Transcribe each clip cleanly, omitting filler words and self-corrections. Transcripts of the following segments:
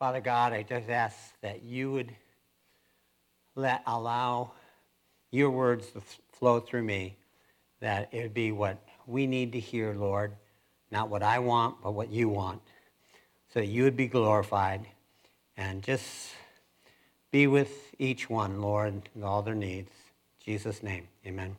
Father God, I just ask that you would allow your words to flow through me, that it would be what we need to hear, Lord, not what I want, but what you want, so that you would be glorified, and just be with each one, Lord, and all their needs. In Jesus' name, amen.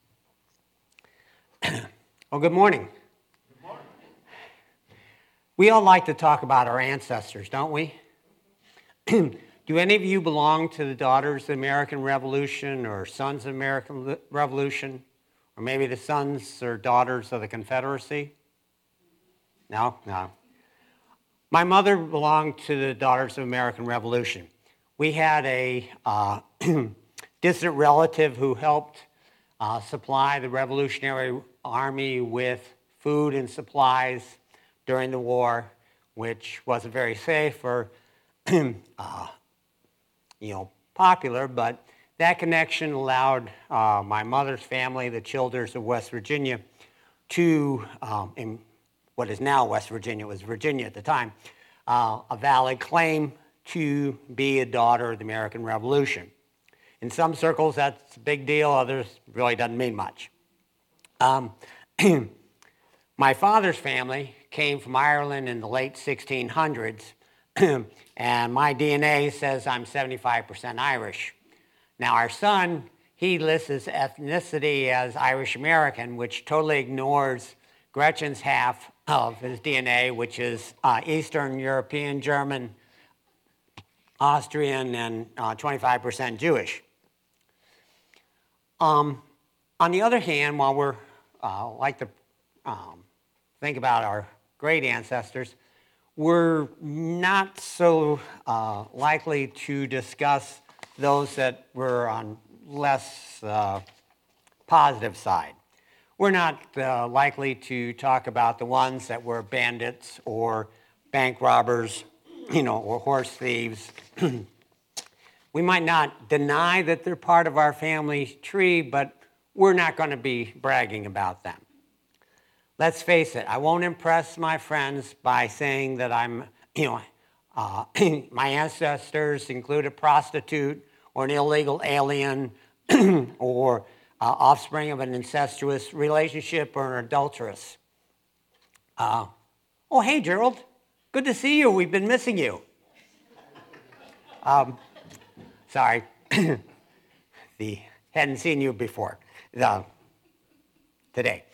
Well, good morning. Good morning. We all like to talk about our ancestors, don't we? Do any of you belong to the Daughters of the American Revolution or Sons of the American Revolution? Or maybe the sons or daughters of the Confederacy? No? My mother belonged to the Daughters of the American Revolution. We had a distant relative who helped supply the Revolutionary Army with food and supplies during the war, which wasn't very safe or popular, but that connection allowed my mother's family, the Childers of West Virginia, to, in what is now West Virginia, was Virginia at the time, a valid claim to be a daughter of the American Revolution. In some circles, that's a big deal. Others really doesn't mean much. My father's family came from Ireland in the late 1600s, and my DNA says I'm 75% Irish. Now, our son, he lists his ethnicity as Irish-American, which totally ignores Gretchen's half of his DNA, which is Eastern European, German, Austrian, and 25% Jewish. On the other hand, while we're like to think about our great ancestors, we're not so likely to discuss those that were on less positive side. We're not likely to talk about the ones that were bandits or bank robbers, or horse thieves. We might not deny that they're part of our family tree, but we're not going to be bragging about them. Let's face it, I won't impress my friends by saying that I'm, my ancestors include a prostitute or an illegal alien or offspring of an incestuous relationship or an adulteress. Oh, hey, Gerald. Good to see you. We've been missing you. Sorry. Hadn't seen you before today.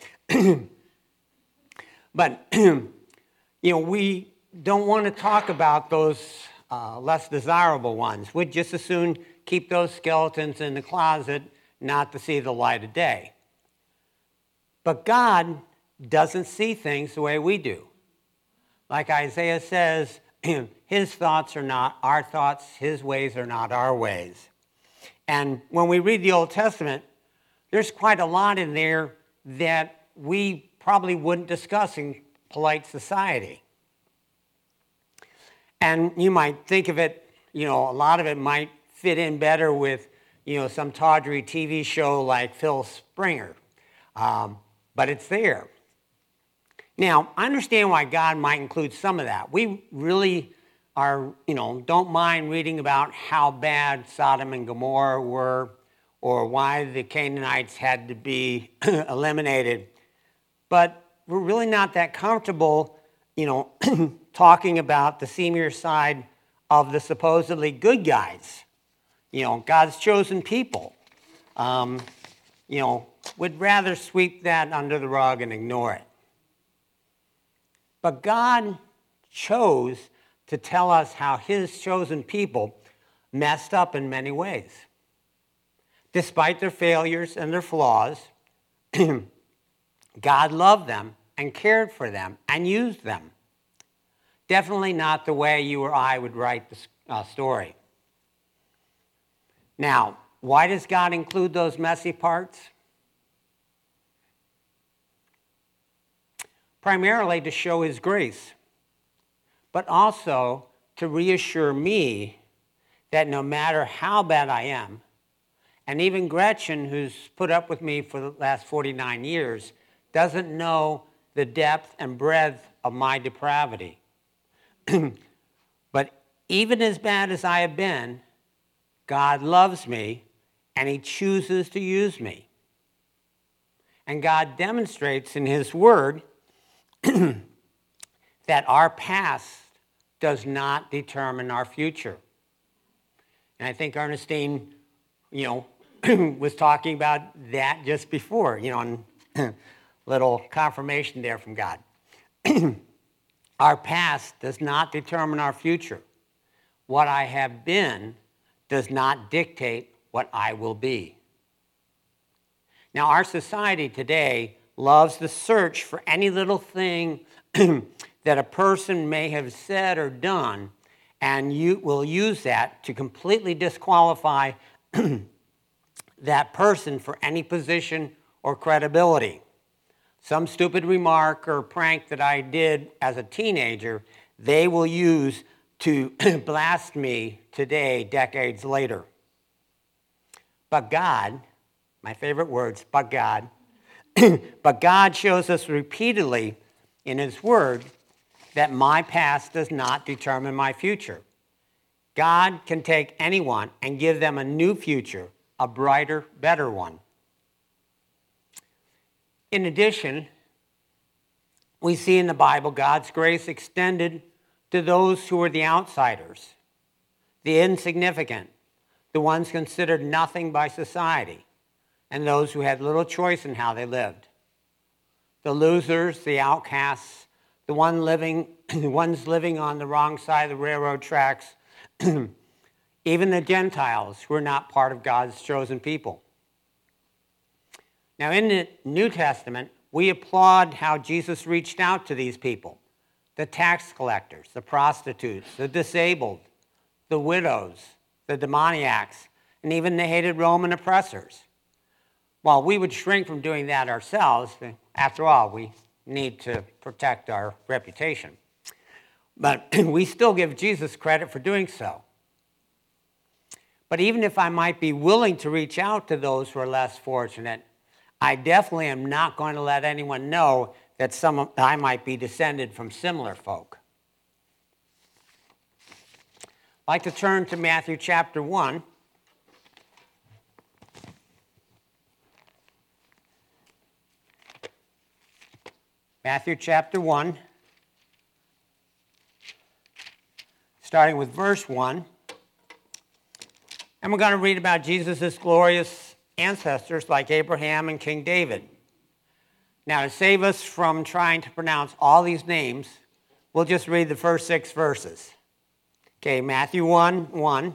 But, we don't want to talk about those less desirable ones. We'd just as soon keep those skeletons in the closet, not to see the light of day. But God doesn't see things the way we do. Like Isaiah says, his thoughts are not our thoughts, his ways are not our ways. And when we read the Old Testament, there's quite a lot in there that we probably wouldn't discuss in polite society. And you might think of it, a lot of it might fit in better with, some tawdry TV show like Phil Springer. But it's there. Now, I understand why God might include some of that. We really are, don't mind reading about how bad Sodom and Gomorrah were or why the Canaanites had to be eliminated. But we're really not that comfortable, talking about the seamier side of the supposedly good guys. God's chosen people. Would rather sweep that under the rug and ignore it. But God chose to tell us how his chosen people messed up in many ways. Despite their failures and their flaws, God loved them and cared for them and used them. Definitely not the way you or I would write the story. Now, why does God include those messy parts? Primarily to show his grace, but also to reassure me that no matter how bad I am, and even Gretchen, who's put up with me for the last 49 years, doesn't know the depth and breadth of my depravity. But even as bad as I have been, God loves me and he chooses to use me. And God demonstrates in his word that our past does not determine our future. And I think Ernestine, was talking about that just before, and little confirmation there from God. Our past does not determine our future. What I have been does not dictate what I will be. Now, our society today loves the search for any little thing that a person may have said or done, and you will use that to completely disqualify that person for any position or credibility. Some stupid remark or prank that I did as a teenager, they will use to blast me today, decades later. But God, my favorite words, but God, but God shows us repeatedly in his word that my past does not determine my future. God can take anyone and give them a new future, a brighter, better one. In addition, we see in the Bible God's grace extended to those who are the outsiders, the insignificant, the ones considered nothing by society, and those who had little choice in how they lived. The losers, the outcasts, the ones living on the wrong side of the railroad tracks, even the Gentiles who are not part of God's chosen people. Now, in the New Testament, we applaud how Jesus reached out to these people, the tax collectors, the prostitutes, the disabled, the widows, the demoniacs, and even the hated Roman oppressors. While we would shrink from doing that ourselves, after all, we need to protect our reputation. But we still give Jesus credit for doing so. But even if I might be willing to reach out to those who are less fortunate, I definitely am not going to let anyone know that I might be descended from similar folk. I'd like to turn to Matthew chapter 1. Matthew chapter 1, starting with verse 1. And we're going to read about Jesus' glorious ancestors like Abraham and King David. Now, to save us from trying to pronounce all these names, we'll just read the first 6 verses. Okay, Matthew 1:1.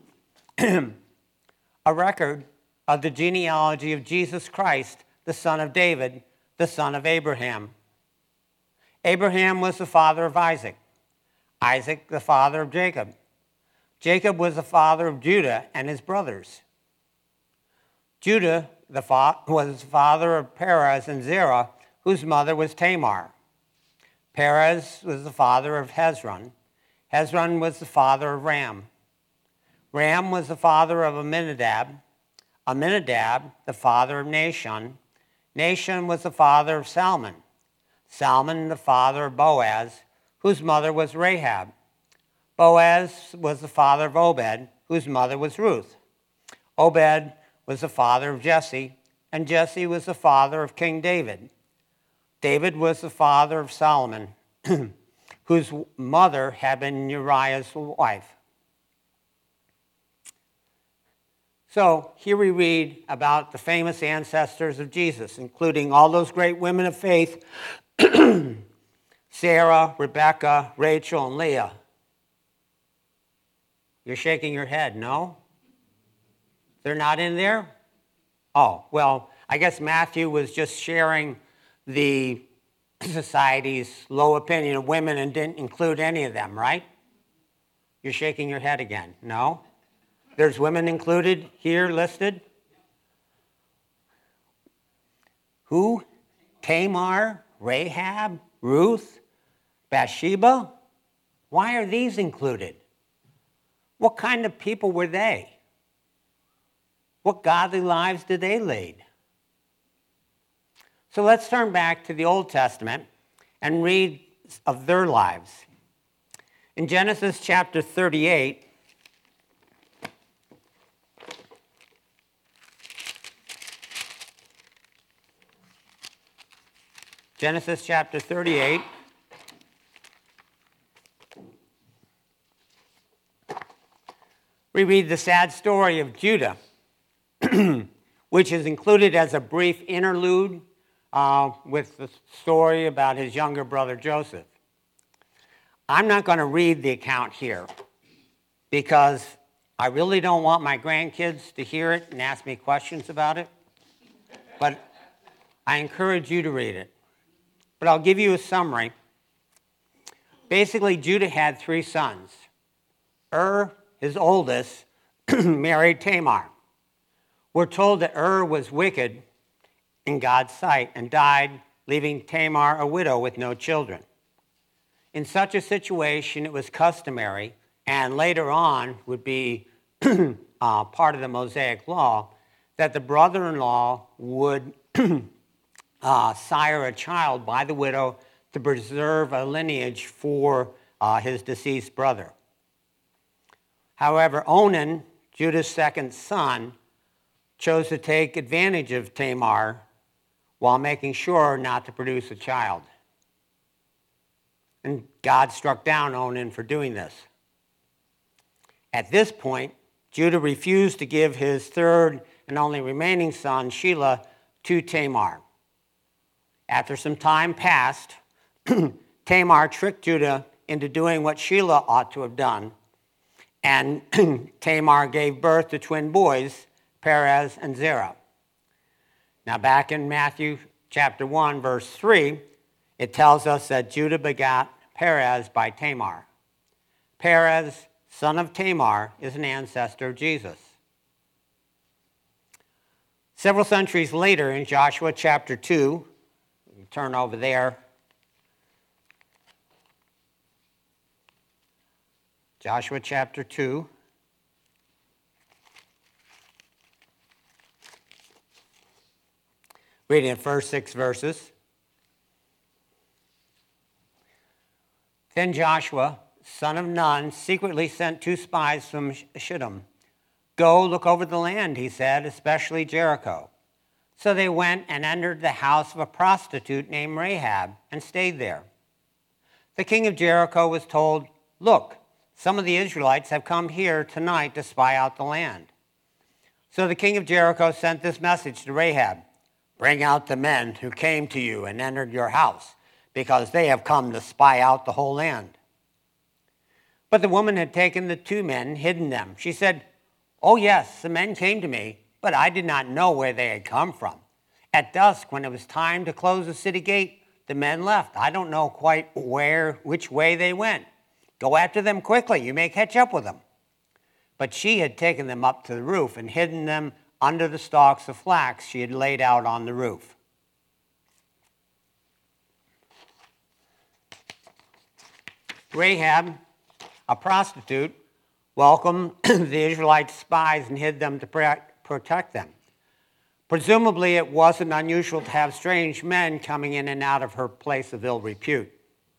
A record of the genealogy of Jesus Christ, the son of David, the son of Abraham. Abraham was the father of Isaac. Isaac, the father of Jacob. Jacob was the father of Judah and his brothers. Judah was the father of Perez and Zerah, whose mother was Tamar. Perez was the father of Hezron. Hezron was the father of Ram. Ram was the father of Amminadab. Amminadab, the father of Nahshon. Nahshon was the father of Salmon. Salmon, the father of Boaz, whose mother was Rahab. Boaz was the father of Obed, whose mother was Ruth. Obed was the father of Jesse, and Jesse was the father of King David. David was the father of Solomon, whose mother had been Uriah's wife. So here we read about the famous ancestors of Jesus, including all those great women of faith, Sarah, Rebecca, Rachel, and Leah. You're shaking your head, no? They're not in there? Oh, well, I guess Matthew was just sharing the society's low opinion of women and didn't include any of them, right? You're shaking your head again, no? There's women included here listed? Who? Tamar, Rahab, Ruth, Bathsheba? Why are these included? What kind of people were they? What godly lives did they lead? So let's turn back to the Old Testament and read of their lives. In Genesis chapter 38, Genesis chapter 38, we read the sad story of Judah, which is included as a brief interlude with the story about his younger brother Joseph. I'm not going to read the account here because I really don't want my grandkids to hear it and ask me questions about it, but I encourage you to read it. But I'll give you a summary. Basically, Judah had 3 sons. His oldest, married Tamar. We're told that was wicked in God's sight and died, leaving Tamar a widow with no children. In such a situation, it was customary, and later on would be part of the Mosaic law, that the brother-in-law would sire a child by the widow to preserve a lineage for his deceased brother. However, Onan, Judah's second son, chose to take advantage of Tamar while making sure not to produce a child. And God struck down Onan for doing this. At this point, Judah refused to give his third and only remaining son, Shelah, to Tamar. After some time passed, Tamar tricked Judah into doing what Shelah ought to have done, and Tamar gave birth to twin boys, Perez and Zerah. Now back in Matthew chapter 1, verse 3, it tells us that Judah begot Perez by Tamar. Perez, son of Tamar, is an ancestor of Jesus. Several centuries later, in Joshua chapter 2, turn over there. Joshua chapter 2. Reading the first 6 verses. Then Joshua, son of Nun, secretly sent 2 spies from Shittim. Go look over the land, he said, especially Jericho. So they went and entered the house of a prostitute named Rahab and stayed there. The king of Jericho was told, look, some of the Israelites have come here tonight to spy out the land. So the king of Jericho sent this message to Rahab, bring out the men who came to you and entered your house, because they have come to spy out the whole land. But the woman had taken the 2 men and hidden them. She said, oh yes, the men came to me, but I did not know where they had come from. At dusk, when it was time to close the city gate, the men left. I don't know quite which way they went. Go after them quickly. You may catch up with them. But she had taken them up to the roof and hidden them under the stalks of flax she had laid out on the roof. Rahab, a prostitute, welcomed the Israelite spies and hid them to protect them. Presumably, it wasn't unusual to have strange men coming in and out of her place of ill repute.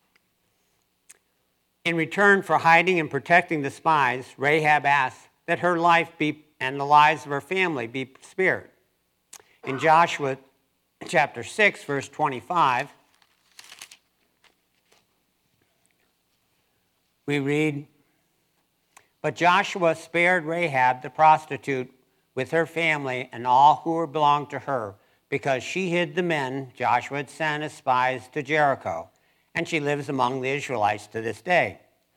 In return for hiding and protecting the spies, Rahab asked that her life be and the lives of her family be spared. In Joshua chapter 6, verse 25, we read, but Joshua spared Rahab the prostitute with her family and all who belonged to her, because she hid the men Joshua had sent as spies to Jericho, and she lives among the Israelites to this day.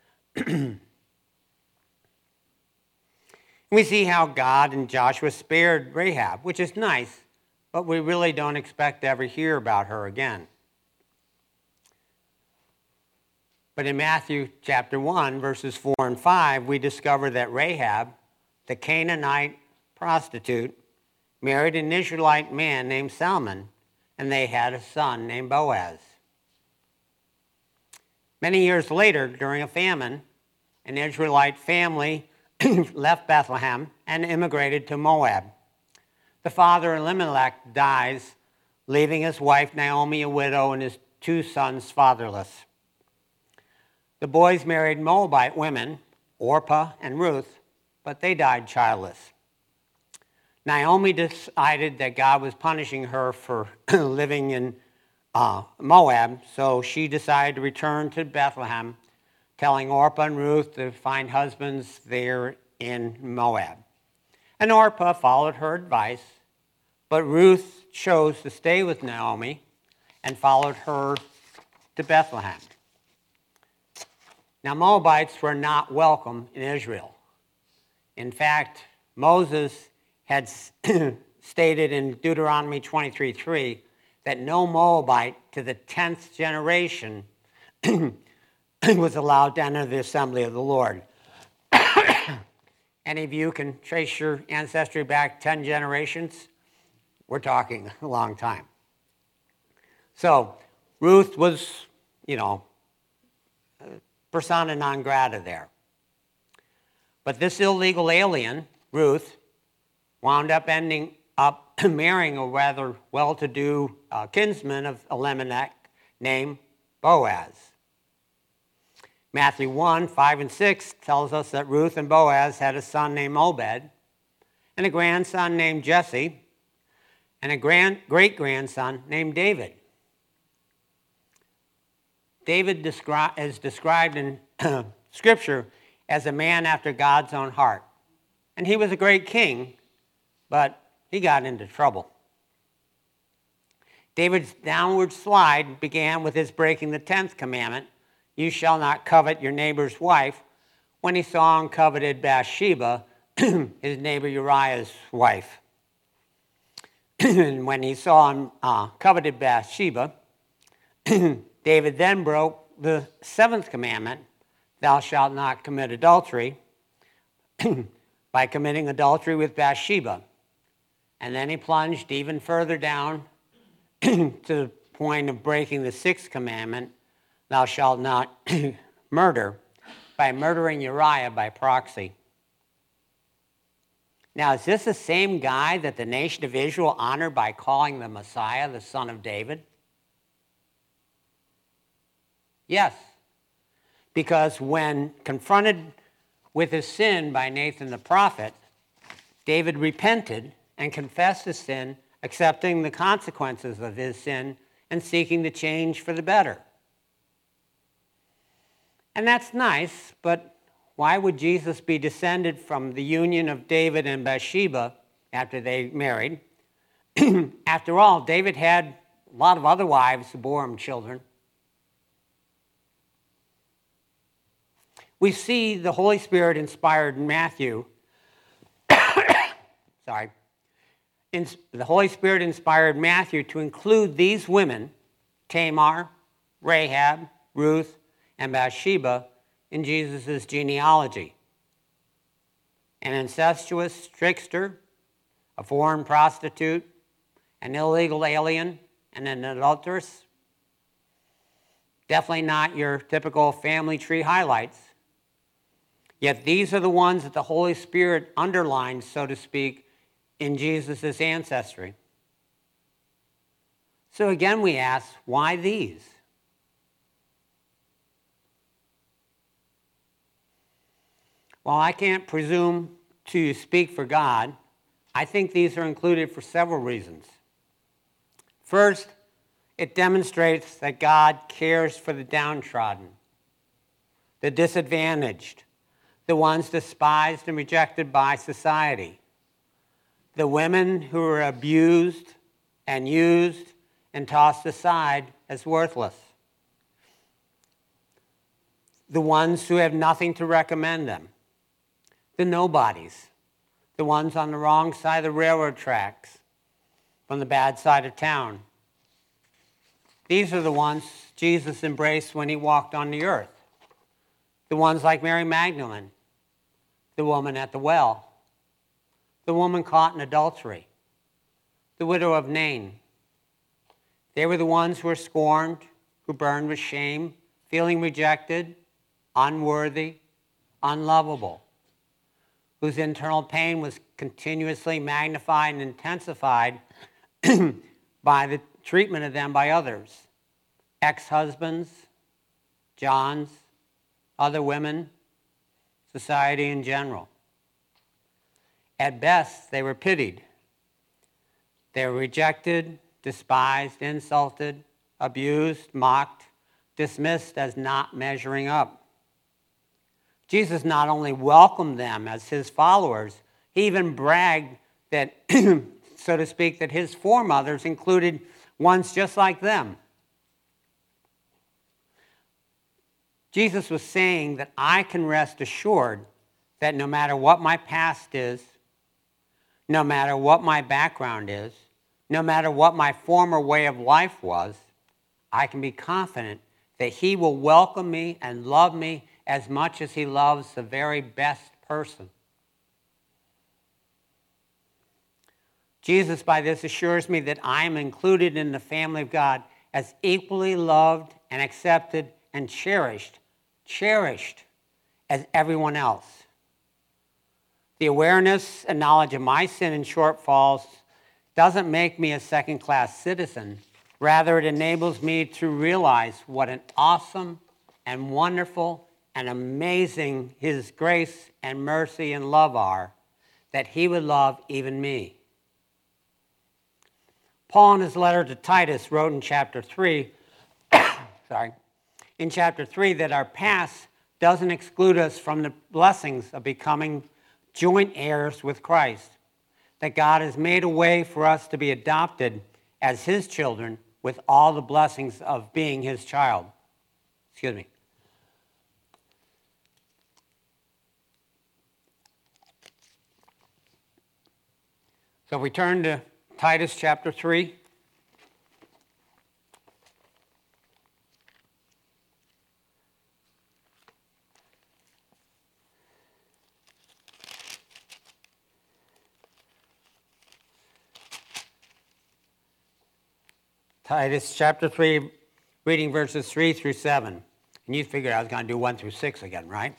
We see how God and Joshua spared Rahab, which is nice, but we really don't expect to ever hear about her again. But in Matthew chapter 1, verses 4 and 5, we discover that Rahab, the Canaanite prostitute, married an Israelite man named Salmon, and they had a son named Boaz. Many years later, during a famine, an Israelite family left Bethlehem and immigrated to Moab. The father, Elimelech, dies, leaving his wife Naomi a widow and his 2 sons fatherless. The boys married Moabite women, Orpah and Ruth, but they died childless. Naomi decided that God was punishing her for living in Moab, so she decided to return to Bethlehem, telling Orpah and Ruth to find husbands there in Moab. And Orpah followed her advice, but Ruth chose to stay with Naomi and followed her to Bethlehem. Now, Moabites were not welcome in Israel. In fact, Moses had stated in Deuteronomy 23:3 that no Moabite to the 10th generation was allowed to enter the assembly of the Lord. Any of you can trace your ancestry back 10 generations? We're talking a long time. So Ruth was, persona non grata there. But this illegal alien, Ruth, wound up ending up marrying a rather well-to-do kinsman of Elimelech named Boaz. Matthew 1:5-6 tells us that Ruth and Boaz had a son named Obed, and a grandson named Jesse, and a great-grandson named David. David is described in Scripture as a man after God's own heart. And he was a great king, but he got into trouble. David's downward slide began with his breaking the 10th commandment, "You shall not covet your neighbor's wife," when he saw and coveted Bathsheba, his neighbor Uriah's wife. And when he saw and coveted Bathsheba, David then broke the 7th commandment, "Thou shalt not commit adultery," by committing adultery with Bathsheba. And then he plunged even further down to the point of breaking the 6th commandment, "Thou shalt not murder," by murdering Uriah by proxy. Now, is this the same guy that the nation of Israel honored by calling the Messiah the son of David? Yes, because when confronted with his sin by Nathan the prophet, David repented and confessed his sin, accepting the consequences of his sin and seeking to change for the better. And that's nice, but why would Jesus be descended from the union of David and Bathsheba after they married? After all, David had a lot of other wives who bore him children. We see the Holy Spirit inspired Matthew. The Holy Spirit inspired Matthew to include these women, Tamar, Rahab, Ruth, and Bathsheba, in Jesus' genealogy. An incestuous trickster, a foreign prostitute, an illegal alien, and an adulteress. Definitely not your typical family tree highlights. Yet these are the ones that the Holy Spirit underlined, so to speak, in Jesus' ancestry. So again we ask, why these? While I can't presume to speak for God, I think these are included for several reasons. First, it demonstrates that God cares for the downtrodden, the disadvantaged, the ones despised and rejected by society, the women who are abused and used and tossed aside as worthless, the ones who have nothing to recommend them, the nobodies, the ones on the wrong side of the railroad tracks, from the bad side of town. These are the ones Jesus embraced when he walked on the earth. The ones like Mary Magdalene, the woman at the well, the woman caught in adultery, the widow of Nain. They were the ones who were scorned, who burned with shame, feeling rejected, unworthy, unlovable, whose internal pain was continuously magnified and intensified by the treatment of them by others. Ex-husbands, Johns, other women, society in general. At best, they were pitied. They were rejected, despised, insulted, abused, mocked, dismissed as not measuring up. Jesus not only welcomed them as his followers, he even bragged that, so to speak, that his foremothers included ones just like them. Jesus was saying that I can rest assured that no matter what my past is, no matter what my background is, no matter what my former way of life was, I can be confident that he will welcome me and love me as much as he loves the very best person. Jesus, by this, assures me that I am included in the family of God as equally loved and accepted and cherished as everyone else. The awareness and knowledge of my sin and shortfalls doesn't make me a second-class citizen. Rather, it enables me to realize what an awesome and wonderful and amazing his grace and mercy and love are, that he would love even me. Paul, in his letter to Titus, wrote in chapter 3, that our past doesn't exclude us from the blessings of becoming joint heirs with Christ, that God has made a way for us to be adopted as his children with all the blessings of being his child. Excuse me. So if we turn to Titus chapter 3. Titus chapter 3, reading verses 3 through 7. And you figured I was going to do 1 through 6 again, right?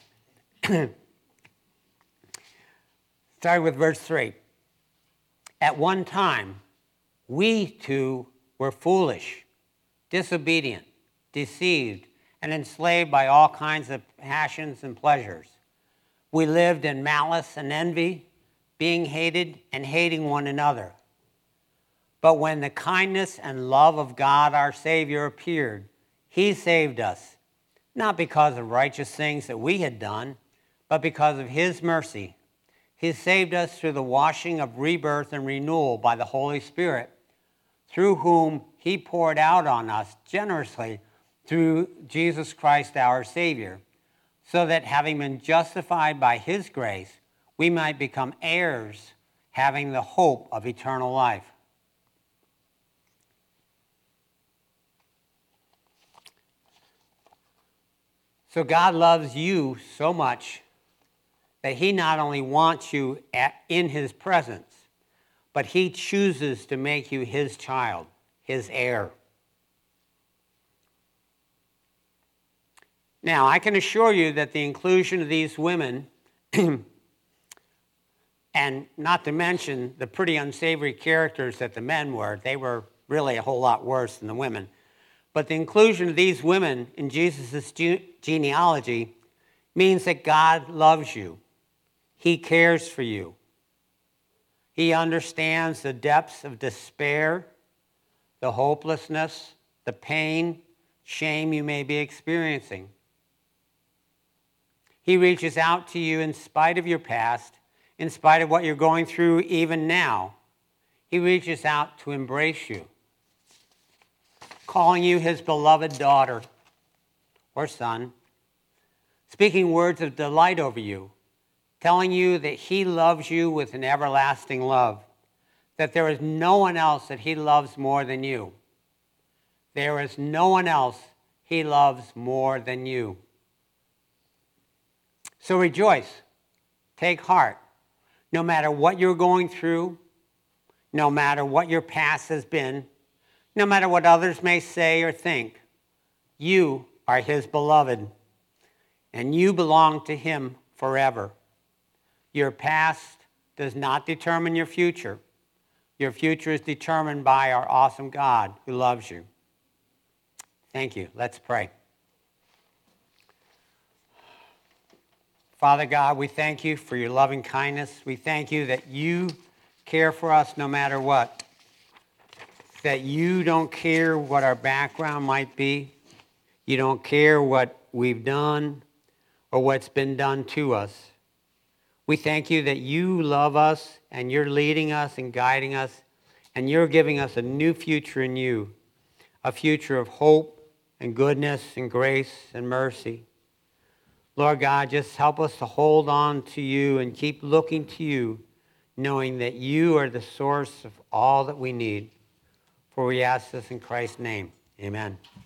Starting with verse 3. At one time, we too were foolish, disobedient, deceived, and enslaved by all kinds of passions and pleasures. We lived in malice and envy, being hated and hating one another. But when the kindness and love of God our Savior appeared, he saved us, not because of righteous things that we had done, but because of his mercy. He saved us through the washing of rebirth and renewal by the Holy Spirit, through whom he poured out on us generously through Jesus Christ our Savior, so that having been justified by his grace, we might become heirs, having the hope of eternal life. So God loves you so much that he not only wants you in his presence, but he chooses to make you his child, his heir. Now, I can assure you that the inclusion of these women, and not to mention the pretty unsavory characters that the men were, they were really a whole lot worse than the women. But the inclusion of these women in Jesus' genealogy means that God loves you. He cares for you. He understands the depths of despair, the hopelessness, the pain, shame you may be experiencing. He reaches out to you in spite of your past, in spite of what you're going through even now. He reaches out to embrace you, calling you his beloved daughter or son, speaking words of delight over you, telling you that he loves you with an everlasting love, that there is no one else that he loves more than you. There is no one else he loves more than you. So rejoice, take heart, no matter what you're going through, no matter what your past has been, no matter what others may say or think, you are his beloved, and you belong to him forever. Your past does not determine your future. Your future is determined by our awesome God who loves you. Thank you. Let's pray. Father God, we thank you for your loving kindness. We thank you that you care for us no matter what, that you don't care what our background might be. You don't care what we've done or what's been done to us. We thank you that you love us and you're leading us and guiding us, and you're giving us a new future in you, a future of hope and goodness and grace and mercy. Lord God, just help us to hold on to you and keep looking to you, knowing that you are the source of all that we need. For we ask this in Christ's name. Amen.